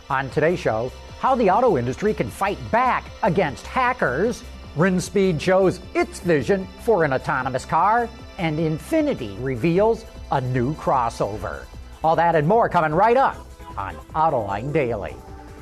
On today's show, how the auto industry can fight back against hackers, Rinspeed shows its vision for an autonomous car, and Infiniti reveals a new crossover. All that and more coming right up on Autoline Daily.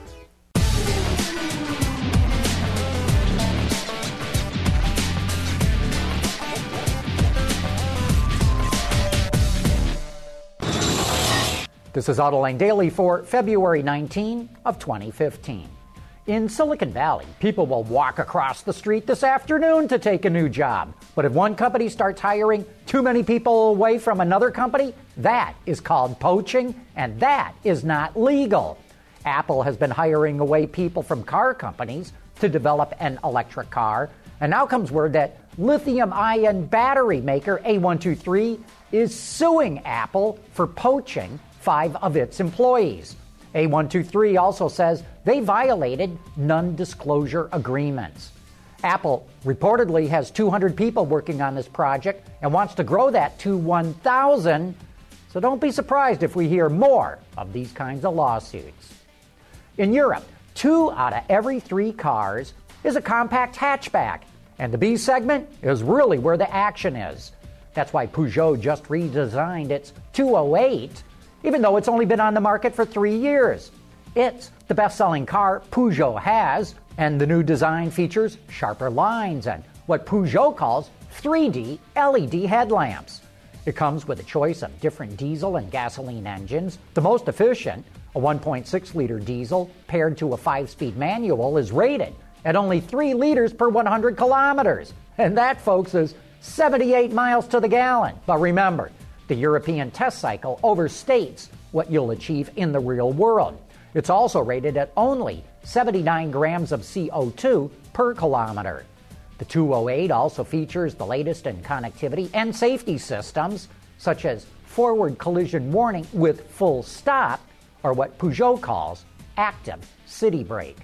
This is Autoline Daily for February 19 of 2015. In Silicon Valley, people will walk across the street this afternoon to take a new job. But if one company starts hiring too many people away from another company, that is called poaching, and that is not legal. Apple has been hiring away people from car companies to develop an electric car, and now comes word that lithium-ion battery maker A123 is suing Apple for poaching 5 of its employees. A123 also says they violated non-disclosure agreements. Apple reportedly has 200 people working on this project and wants to grow that to 1,000, so don't be surprised if we hear more of these kinds of lawsuits. In Europe, 2 out of every 3 cars is a compact hatchback, and the B segment is really where the action is. That's why Peugeot just redesigned its 208, even though it's only been on the market for 3 years. It's the best-selling car Peugeot has, and the new design features sharper lines and what Peugeot calls 3D LED headlamps. It comes with a choice of different diesel and gasoline engines. The most efficient, a 1.6-liter diesel paired to a 5-speed manual, is rated at only 3 liters per 100 kilometers. And that, folks, is 78 miles to the gallon. But remember, the European test cycle overstates what you'll achieve in the real world. It's also rated at only 79 grams of CO2 per kilometer. The 208 also features the latest in connectivity and safety systems, such as forward collision warning with full stop, or what Peugeot calls active city brake.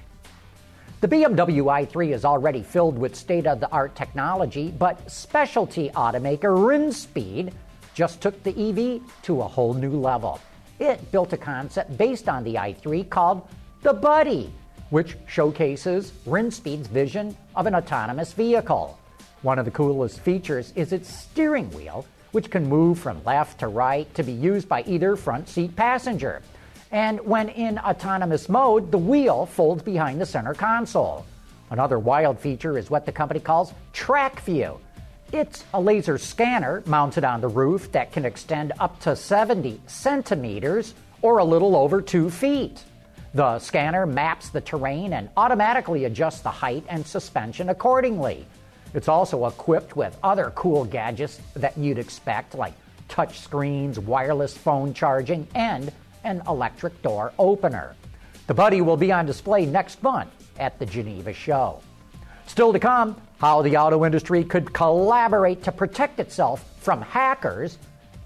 The BMW i3 is already filled with state-of-the-art technology, but specialty automaker Rinspeed just took the EV to a whole new level. It built a concept based on the i3 called the Buddy, which showcases Rinspeed's vision of an autonomous vehicle. One of the coolest features is its steering wheel, which can move from left to right to be used by either front seat passenger. And when in autonomous mode, the wheel folds behind the center console. Another wild feature is what the company calls Track View. It's a laser scanner mounted on the roof that can extend up to 70 centimeters or a little over 2 feet. The scanner maps the terrain and automatically adjusts the height and suspension accordingly. It's also equipped with other cool gadgets that you'd expect, like touch screens, wireless phone charging, and an electric door opener. The Buddy will be on display next month at the Geneva show. Still to come, how the auto industry could collaborate to protect itself from hackers.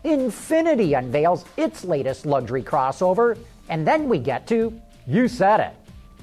Infiniti unveils its latest luxury crossover, and then we get to You Said It.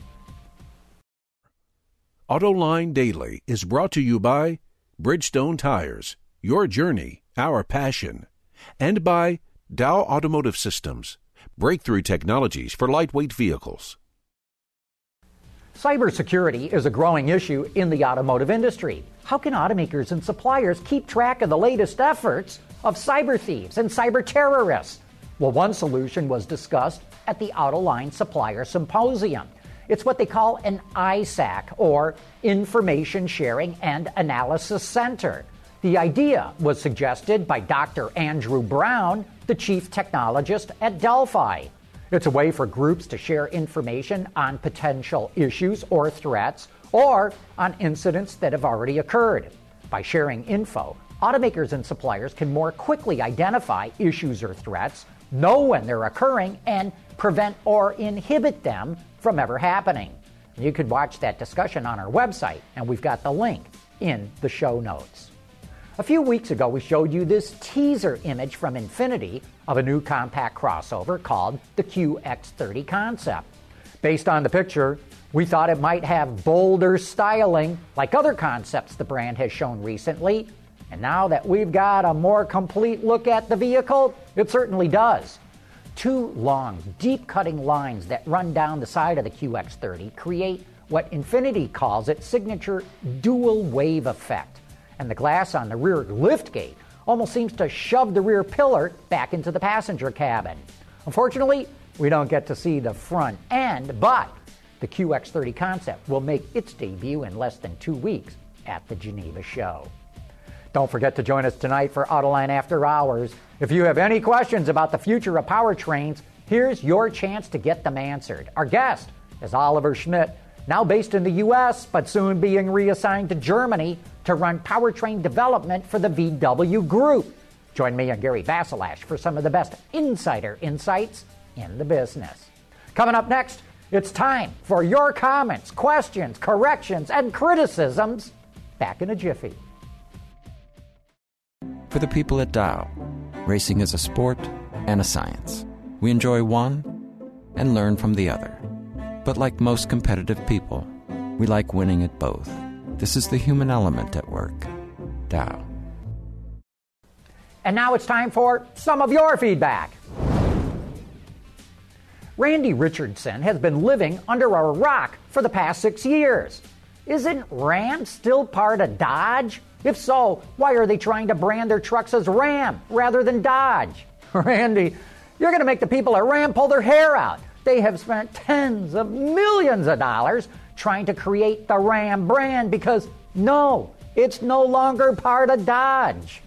Autoline Daily is brought to you by Bridgestone Tires, your journey, our passion, and by Dow Automotive Systems, breakthrough technologies for lightweight vehicles. Cybersecurity is a growing issue in the automotive industry. How can automakers and suppliers keep track of the latest efforts of cyber thieves and cyber terrorists? Well, one solution was discussed at the Autoline Supplier Symposium. It's what they call an ISAC, or Information Sharing and Analysis Center. The idea was suggested by Dr. Andrew Brown, the chief technologist at Delphi. It's a way for groups to share information on potential issues or threats, or on incidents that have already occurred. By sharing info, automakers and suppliers can more quickly identify issues or threats, know when they're occurring, and prevent or inhibit them from ever happening. You could watch that discussion on our website, and we've got the link in the show notes. A few weeks ago, we showed you this teaser image from Infiniti of a new compact crossover called the QX30 concept. Based on the picture, we thought it might have bolder styling like other concepts the brand has shown recently, and now that we've got a more complete look at the vehicle, it certainly does. Two long, deep-cutting lines that run down the side of the QX30 create what Infiniti calls its signature dual wave effect, and the glass on the rear liftgate almost seems to shove the rear pillar back into the passenger cabin. Unfortunately, we don't get to see the front end, but the QX30 concept will make its debut in less than 2 weeks at the Geneva show. Don't forget to join us tonight for Autoline After Hours. If you have any questions about the future of powertrains, here's your chance to get them answered. Our guest is Oliver Schmidt, now based in the U.S., but soon being reassigned to Germany to run powertrain development for the VW Group. Join me and Gary Vasilash for some of the best insider insights in the business. Coming up next, it's time for your comments, questions, corrections, and criticisms. Back in a jiffy. For the people at Dow, racing is a sport and a science. We enjoy one and learn from the other. But like most competitive people, we like winning at both. This is the human element at work. Dow. And now it's time for some of your feedback. Randy Richardson has been living under a rock for the past 6 years. Isn't Ram still part of Dodge? If so, why are they trying to brand their trucks as Ram rather than Dodge? Randy, you're going to make the people at Ram pull their hair out. They have spent tens of millions of dollars trying to create the Ram brand because, no, it's no longer part of Dodge.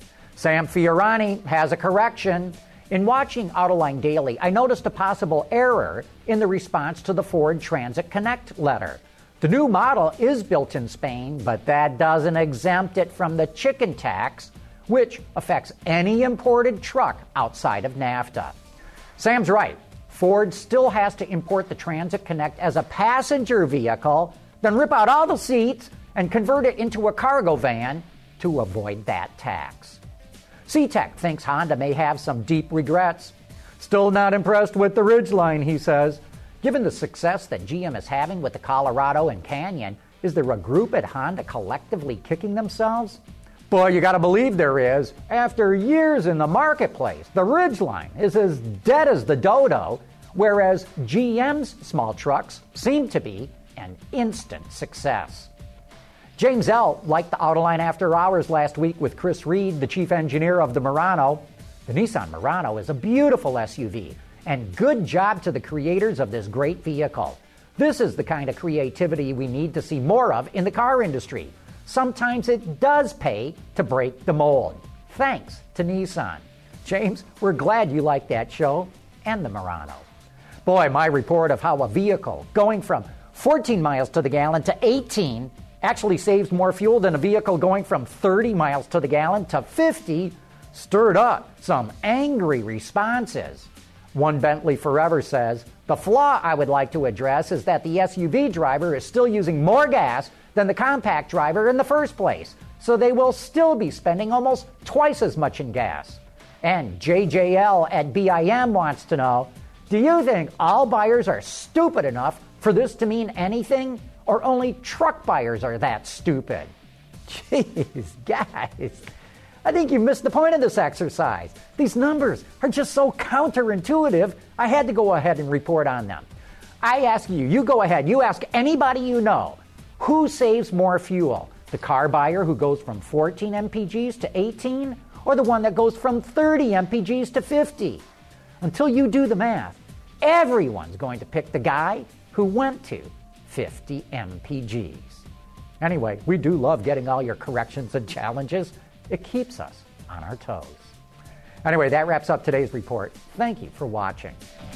Sam Fiorani has a correction. In watching Autoline Daily, I noticed a possible error in the response to the Ford Transit Connect letter. The new model is built in Spain, but that doesn't exempt it from the chicken tax, which affects any imported truck outside of NAFTA. Sam's right. Ford still has to import the Transit Connect as a passenger vehicle, then rip out all the seats and convert it into a cargo van to avoid that tax. C-Tech thinks Honda may have some deep regrets. Still not impressed with the Ridgeline, he says. Given the success that GM is having with the Colorado and Canyon, is there a group at Honda collectively kicking themselves? Boy, you gotta believe there is. After years in the marketplace, the Ridgeline is as dead as the dodo, whereas GM's small trucks seem to be an instant success. James L. liked the Autoline After Hours last week with Chris Reed, the chief engineer of the Murano. The Nissan Murano is a beautiful SUV, and good job to the creators of this great vehicle. This is the kind of creativity we need to see more of in the car industry. Sometimes it does pay to break the mold. Thanks to Nissan. James, we're glad you liked that show and the Murano. Boy, my report of how a vehicle going from 14 miles to the gallon to 18 actually saves more fuel than a vehicle going from 30 miles to the gallon to 50 stirred up some angry responses. One Bentley Forever says, the flaw I would like to address is that the SUV driver is still using more gas than the compact driver in the first place, so they will still be spending almost twice as much in gas. And JJL at BIM wants to know, do you think all buyers are stupid enough for this to mean anything, or only truck buyers are that stupid? Jeez, guys. I think you missed the point of this exercise. These numbers are just so counterintuitive, I had to go ahead and report on them. I ask you, you go ahead, you ask anybody you know, who saves more fuel? The car buyer who goes from 14 mpgs to 18, or the one that goes from 30 mpgs to 50? Until you do the math, everyone's going to pick the guy who went to 50 mpgs. Anyway, we do love getting all your corrections and challenges. It keeps us on our toes. Anyway, that wraps up today's report. Thank you for watching.